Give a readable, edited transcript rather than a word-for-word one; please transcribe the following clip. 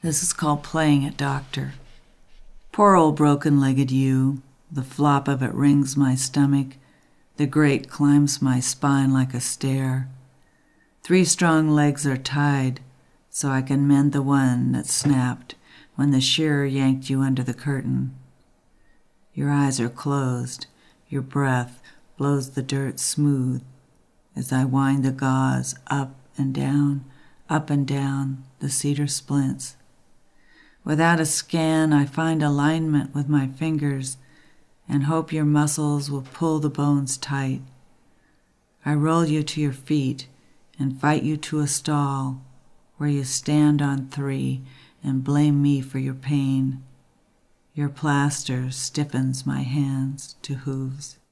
This is called playing at doctor. Poor old broken-legged you, the flop of it rings my stomach, the grate climbs my spine like a stair. 3 strong legs are tied, so I can mend the one that snapped when the shearer yanked you under the curtain. Your eyes are closed, your breath blows the dirt smooth as I wind the gauze up and down the cedar splints. Without a scan, I find alignment with my fingers and hope your muscles will pull the bones tight. I roll you to your feet and fight you to a stall where you stand on 3 and blame me for your pain. Your plaster stiffens my hands to hooves.